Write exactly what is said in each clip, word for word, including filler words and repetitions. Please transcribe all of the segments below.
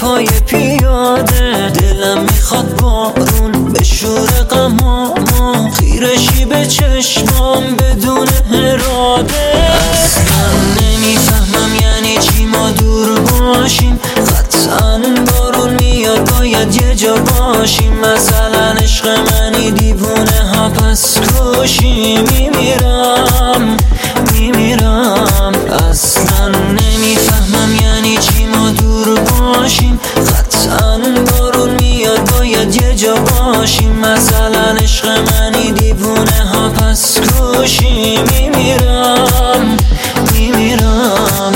پای پیاده. دلم میخواد بارون به شور غمامو، خیرشی به چشمام بدون اراده. اصلا نمیفهمم یعنی چی ما دور باشیم، قطعا بارون میاد باید یه جا باشیم. مثلا عشق منی دیوونه ها پس کشی. میمیرم میمیرم اصلا نمیفهمم یعنی چی ما دور باشیم، قطعا بارون میاد باید یه جا باشیم. مثلا عشق منی دیوونه ها پس کشی. میمیرم میمیرم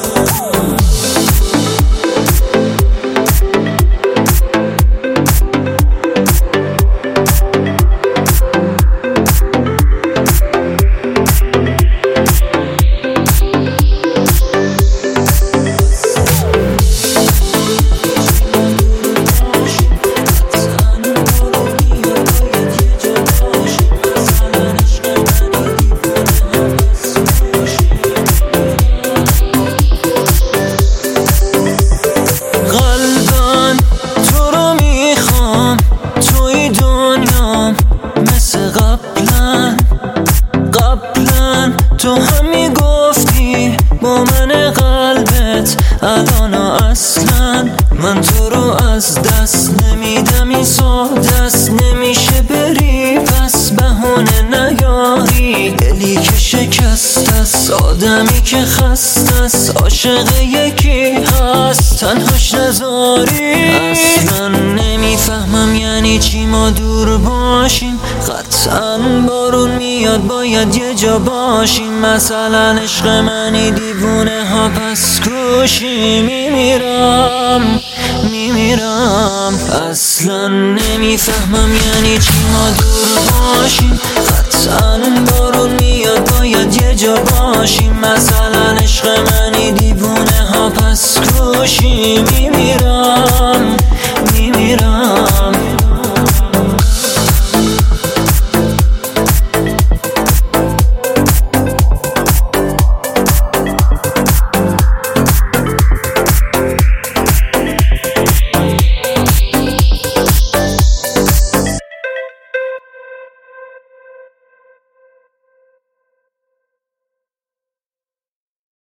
تو هم میگفتی با من قلبت، الان اصلا من تو رو از دست نمیدم. این ساده است نمیشه بری پس بهونه نیاری. دلی که شکست است، آدمی که خسته است، عاشق یکی هست تنهاش نذاری. اصلا نمیفهمم یعنی چی ما دور باشیم، قطعا بارون میاد باید یه جا باشیم. مثلا عشق منی دیوونه ها پس کشی. میمیرم میمیرم اصلا نمیفهمم یعنی چی ما دور باشیم، قطعا بارون میاد باید یه جا باشیم. مثلا عشق منی دیوونه ها پس کشی. میمیرم